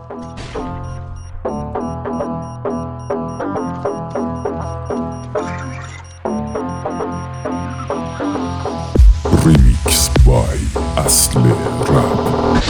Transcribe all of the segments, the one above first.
Remix by اصل رپ.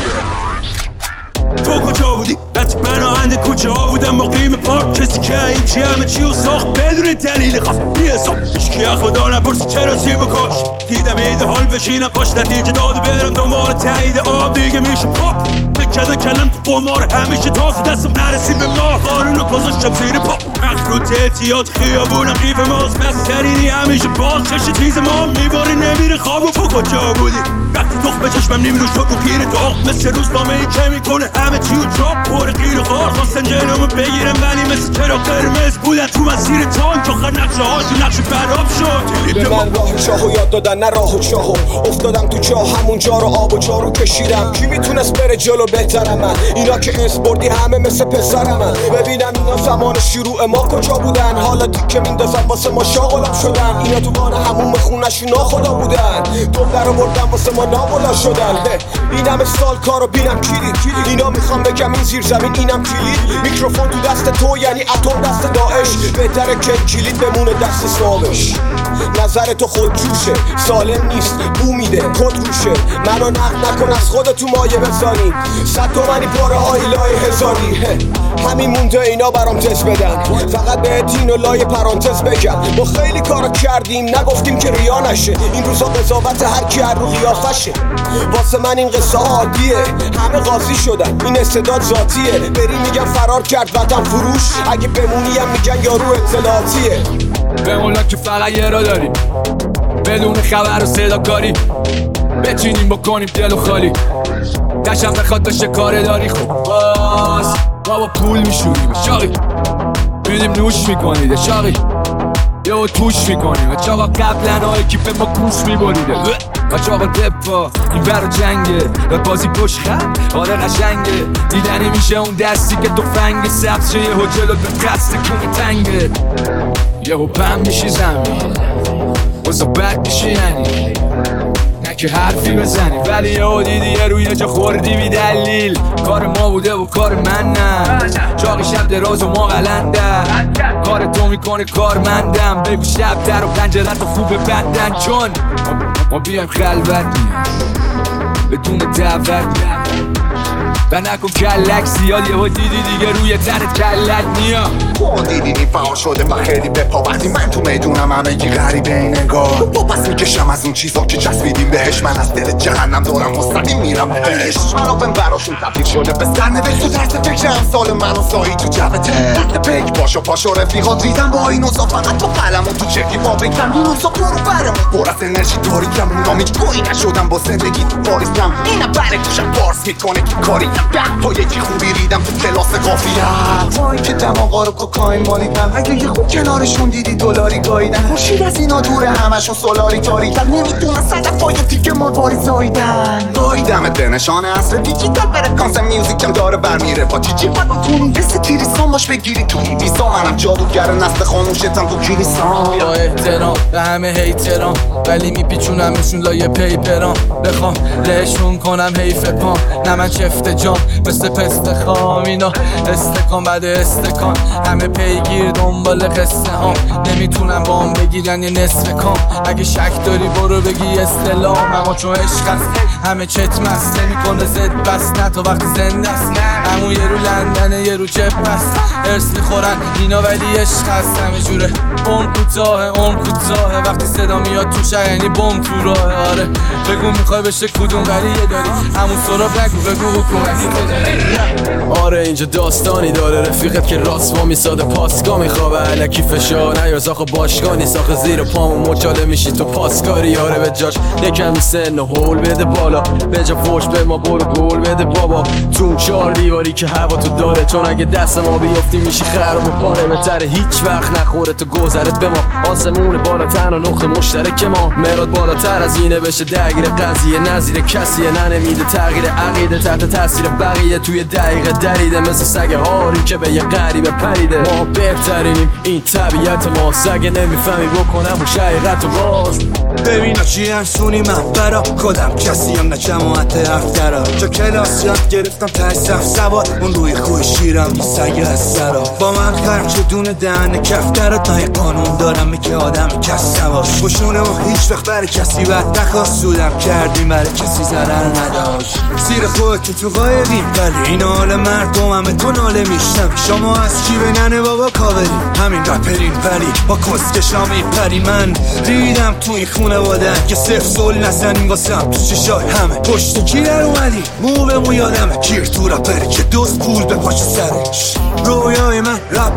تو کجا بودی؟ وقتی من آهنده کجا بودم مقیم پارک کسی که این چی همه چی و ساخت بدون دلیل خاص بی‌حساب هیچکی از خدا نپرسی چرا سیب و کاش دیدم ایده حال بشینم کاش نتیجه داده برم دنبال تایید آب دیگه میشه پاپ بکده کلم تو قمار همیشه تازه دستم نرسیم به ماه قارونو گذاشتم زیر پا مخروط اعتیاد خیابونم قیف ماست بسترینی همیشه باز چشم تیز ما میباری نمیره خواب و تو کجا بودی؟ وقتی دخ به چشمم نمیروش تو پیر داغ مثل روزنامه ای که میکنه همه چی و چاپ پر قیر خار خواستن جلومو بگیرم ولی مثل چرا قرمز بودن تو مسیر تانک آخر نقشه هاشون نقشه براب شد به من راه شاهو یاد دادن نه راه و چاهو افتادم تو چاه همون جا رو آب و جارو کشیدم کی میتونست بره جلو بهترم من اینا که اسپوردی همه مثل پسرم من ببینم اینا زمان شروع ما کجا بودن حالا دیگه میندازن واسه ما شاغلم شدن اینا تو وان هموم خونشون ناخدا بودن دختر رو بردن واسه ما نابلا شدن این همه سال کارو بینم کلید اینا میخوام بگم این زیر زمین اینم کلید میکروفون تو دست تو یعنی اتم دست داعش بهتره که کلید بمونه دست صابش نظر تو خودجوشه سالم نیست بو میده کد روشه منو نقد نکن از خودت تو مایه بزنی 100 تومنی پاره های لای هزاری همین مونده اینا برام تست بدن فقط بهت اینو لای پرانتز بگم ما خیلی کارا کردیم نگفتیم که ریا نشه این روزا قضاوت هر کی هر رو قیافشه واسه من این قصه عادیه همه قاضی شدن این استعداد ذاتیه بری میگن فرار کرد وطن فروش اگه بمونی هم میگن یارو اطلاعاتیه بمونا که فقط یه را داریم بدون خبر و صدا کاری بچینیم بکنیم دل و خالی دشم بخواد داشته کار داری خب باز ما با پول میشوریم شاقی میدیم نوش میکنیده شاقی یه توش میکنیم چاقا قبلن های کیپ ما کوش میبریده چاقا دپا این برا جنگه و بازی پشت خط آره قشنگه دیدنی میشه اون دستی که تو فنگ سبز شه یهو جلو به قصد کونه تنگه یهو پم میشی زمین وزا بد میشه یعنی نه که حرفی بزنی ولی یهو دیدی یه روی جا خوردی بی دلیل کار ما بوده و کار من نه چاقی شب دراز و ما قلندن کار تو میکنه کارمندم بگو شب در و پنجره تو خوب بندن چون ما بیایم خلوت میام بدون دعوت میام و نکن کلک زیاد یهو دیدی دیگه روی تنت کلک میام تو دیدینی فعال شده و خیلی بپا وقتی من تو میدونم همه گی غریبه این نگاه با پس میکشم از اون چیزا که چسبیدیم بهش من از دل جهنم دارم مستقیم میرم بهش منابم براشون تبدیل شده به سرنوشت تو طرز فکر امثال من و سایی تو جوته وقت پیک باشو پاشو رفیقات ریدم با این اوزا فقط با قلم و تو چکی فابریکم این اوزا برو برمون پر از انرژی تاریکم اونا میج گویی نشدم با زندگی تو پاریسم اینم بره گوشم پارس میکنه که کاری با یکی خوبی ریدم تو کلاس قافیت وای که دماغا رو کوکائین مالیدم اگه یه خوب کنارشون دیدی دلاری گاییدن خورشید از اینا دوره همشون سولاری تاریکن نمیدونن صدفای تیک مرواری زاییدن گاییدمت به نشان اصل دیجیتال فرکانس میوزیکم داره برمیره با چیچی فقط تو این حس تیریسان باش بگیری تو این دیسا منم جادوگر نسل خاموشتم تو کلیسان با احترام به همه هیترام ولی میپیچونمشون لایه پیپرام بخوام لهشون کنم حیف پام نه من چفت جام مثل پست خام اینا استکان بعد استکان همه پیگیر دنبال قصه ها نمیتونم با هم بگیرن یه نصف کام اگه شک داری برو بگی استلام اما چون عشق هست همه چت مست نمیکنه زد بس نه تا وقتی زنده است همون یه رو لندنه یه رو چپ هست ارس میخورن اینا ولی عشق هست همه جوره اون کوتاهه وقتی صدا میاد تو شهر یعنی بم تو راه آره بگو میخوای بشه کدوم ولی یه داری همون سراب بگو حکومتی آره اینجا داستانی داره رفیقت که راست ما میساده پاسگاه میخوابه علکی فشار نیار زاخ باشگاه نیست آخه زیر پامون مچاله میشی تو پاسکاری آره به جاش یکمی سن و هول بده بالا به جا فوش به ما برو گول بده بابا تو چار دیواری که هوا تو داره چون اگه دست ما بیفتی میشی خراب و پاره بهتره هیچ وقت نخوره تو گذرت به ما آسمون بالاتر و نقطه مشترک ما مراد بالاتر از اینه بشه درگیر قضیه نظیر کسیه نمیده تغییر عقیده تحت تاثیر بقیه توی دقیقه دریده مثل سگ هاری که به یه غریبه پریده ما بهترینیم این طبیعت ما سگ نمیفهمی بکنم و شایقت و باز ببینا چی انسونی من برا خودم کسیم نه جماعت افترا چه کلاس یاد گرفتم تای صف سوار اون روی خوی شیرم سگه از سرا با من خرچه دونه دهن کفترا تا یه قانون دارم میگه آدم کس سواش خوشونه ما هیچ وقت برای کسی بد نخواست سودم کردیم برای کسی ضرر نداشت زیر خود که تو قایقیم ولی این حال مردم همه تو ناله میشنم شما از کی به ننه بابا کاوری همین رپرین ولی با کسکشا میپری من ریدم تو این خونه بادن که صفر سول نزنیم واسم تو چشای همه پشت کی در اومدی مو به مو یادمه کیر تو رپری که دوست پول به پاش سرش رویای من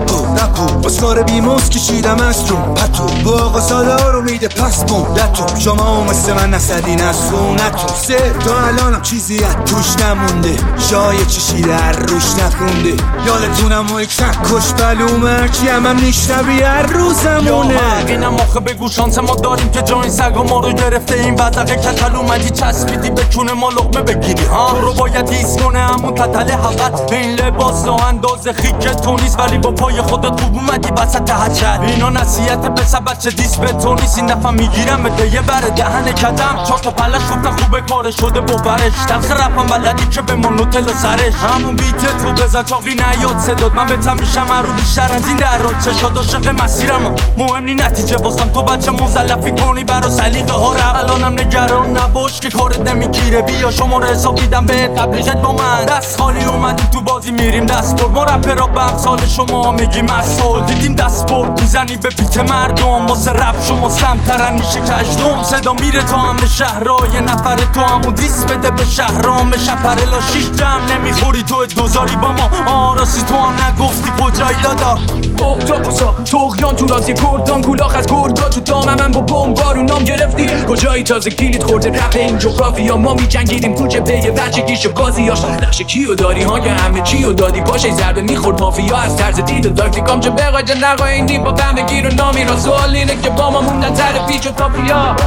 رپو باز کار بیموز کشیدم از رو پتو با آقا ساده رو میده پس بوندتو شما مثل من نسدین از سونتو سه تا الانم چیزی از توش نمونده شای چشیده هر روش نخونده یادتونم و یک کش بلوم هرچی هم نیشنبی هر روزمونه اینم آخه بگو شانس ما داریم که جا این سگا ما رو گرفته این وضعه کتل اومدی چسبیدی به چونه ما لقمه بگیری ها تو رو باید ایست کنه همون تتل حقت این لباس و انداز خیک تو نیست ولی با پای خودت خوب اومدی وسط حجر اینا نصیحت پسر بچه دیست به تو نیست این دفعه میگیرم به دیه بره دهن کدم چار تا پلش گفتن خوبه کار شده ببرش تلخ رپم بلدی که به من نوتل سرش همون بیت تو بزن چاقی نیاد صداد من بهتم میشم رو بیشتر از این در راد چشاد عاشق مسیرم مهم نی نتیجه واسم تو بچه مزلفی کنی برا سلیقه ها رو الانم نگران نباش که کارت نمیگیره بیا شما رو حساب دیدم به تبلیغت با من دست خالی اومدیم تو بازی میریم دست پر ما رپرا به امثال شما میگیم اصال دیدیم دست پر میزنی به پیت مردم واسه رپ شما سمترن میشه کشدم صدا میره تا همه شهرها یه نفر تو همون دیس بده به شهرام به شپره لاشیش جمع نمیخوری تو دوزاری با ما آراسی تو هم نگفتی کجایی دادا اختاپوسا توقیان تو رازی کردان کولاخ از کردا تو دام من با بمبارو نام گرفتی کجایی تازه کلید خورده رپ این جغرافیا ما میجنگیدیم تو جبهه بچگیش و بازیاش نقش کیو داری ها که همه چیو دادی باشه ضربه میخورد مافیا از طرز دید و داکتیکام چه بقاجه نقا این دی با فهم بگیر و نامی را سوال اینه که با ما موندن تر پیچ و تاپیا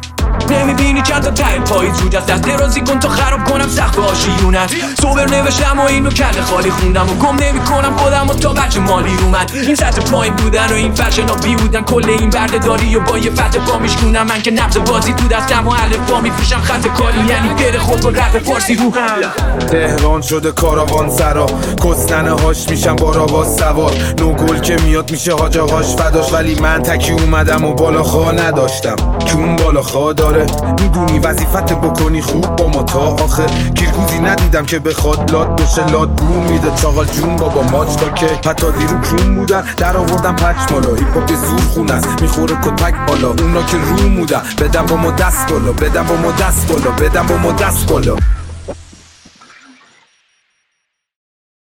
نمیبینی چند تا ته پایی زود از دست درازی کن تا خراب کنم سقف آشیونت سوبر نوشتم و اینو کل خالی خوندم و گم نمی کنم خودم و تا بچه مالی اومد این سطح پایین بودن و این فشن ها بی بودن کل این برده داری و با یه فتح پا میشکنم من که نبض بازی تو دستم و الف پا میفروشم خط کاری یعنی بره خود و رپ فارسی رو هم تهران شده کاروان سرا کستنه هاش میشم با راواز سوار نوگل که میاد میشه حاج آقاش فداش ولی من تکی اومدم و بالاخا نداشتم کون بالاخا داره میدونی وظیفت بکنی خوب با ما تا آخر کیرگوزی ندیدم که بخواد لاد بشه لاد بوم میده چاقال جون بابا ماچ تا که حتی دیرو کون بودن در آوردم پچ مالا هیپاپ زور خون است میخوره کتک بالا اونا که رو مودن بدم با ما دست بالا بدم با ما دست بالا بدم با ما دست بالا